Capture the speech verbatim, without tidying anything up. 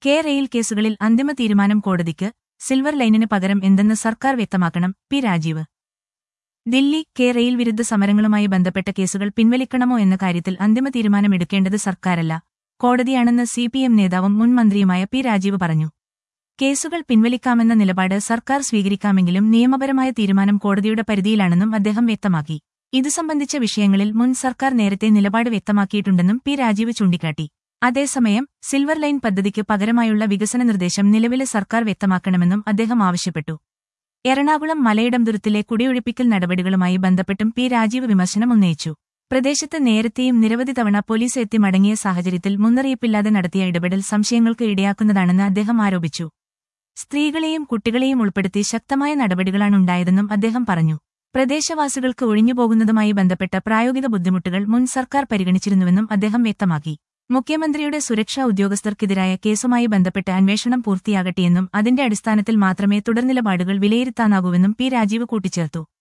K rail കേസുകളിൽ അന്തിമ തീരുമാനം കോടതിക്ക്, സിൽവർ ലൈനിന് പകരം എന്തെന്ന് സർക്കാർ വ്യക്തമാക്കണം. P Rajeev. Delhi K rail വിരുദ്ധ സമരങ്ങളുമായി ബന്ധപ്പെട്ട കേസുകൾ പിൻവലിക്കണമോ എന്ന കാര്യത്തിൽ അന്തിമ തീരുമാനമെടുക്കേണ്ടത് സർക്കാരല്ല, കോടതിയാണെന്ന് സി പി എം നേതാവും മുൻ മന്ത്രിയുമായ പി രാജീവ് പറഞ്ഞു. കേസുകൾ പിൻവലിക്കാമെന്ന നിലപാട് സർക്കാർ സ്വീകരിക്കാമെങ്കിലും നിയമപരമായ തീരുമാനം കോടതിയുടെ പരിധിയിലാണെന്നും അദ്ദേഹം വ്യക്തമാക്കി. ഇതു സംബന്ധിച്ച വിഷയങ്ങളിൽ മുൻ സർക്കാർ നേരത്തെ നിലപാട് വ്യക്തമാക്കിയിട്ടുണ്ടെന്നും പി രാജീവ് ചൂണ്ടിക്കാട്ടി. അതേസമയം സിൽവർ ലൈൻ പദ്ധതിക്ക് പകരമായുള്ള വികസന നിർദ്ദേശം നിലവിലെ സർക്കാർ വ്യക്തമാക്കണമെന്നും അദ്ദേഹം ആവശ്യപ്പെട്ടു. എറണാകുളം മലയിടംതുരുത്തിലെ കുടിയൊഴിപ്പിക്കൽ നടപടികളുമായി ബന്ധപ്പെട്ടും പി രാജീവ് വിമർശനം ഉന്നയിച്ചു. പ്രദേശത്ത് നേരത്തെയും നിരവധി തവണ പോലീസ് എത്തി മടങ്ങിയ സാഹചര്യത്തിൽ മുന്നറിയിപ്പില്ലാതെ നടത്തിയ ഇടപെടൽ സംശയങ്ങൾക്ക് ഇടയാക്കുന്നതാണെന്ന് അദ്ദേഹം ആരോപിച്ചു. സ്ത്രീകളെയും കുട്ടികളെയും ഉൾപ്പെടുത്തി ശക്തമായ നടപടികളാണുണ്ടായതെന്നും അദ്ദേഹം പറഞ്ഞു. പ്രദേശവാസികൾക്ക് ഒഴിഞ്ഞുപോകുന്നതുമായി ബന്ധപ്പെട്ട പ്രായോഗിക ബുദ്ധിമുട്ടുകൾ മുൻ സർക്കാർ പരിഗണിച്ചിരുന്നുവെന്നും അദ്ദേഹം വ്യക്തമാക്കി. മുഖ്യമന്ത്രിയുടെ സുരക്ഷാ ഉദ്യോഗസ്ഥർക്കെതിരായ കേസുമായി ബന്ധപ്പെട്ട് അന്വേഷണം പൂർത്തിയാകട്ടെയെന്നും അതിന്റെ അടിസ്ഥാനത്തിൽ മാത്രമേ തുടർനിലപാടുകൾ വിലയിരുത്താനാകൂവെന്നും പി രാജീവ് കൂട്ടിച്ചേർത്തു.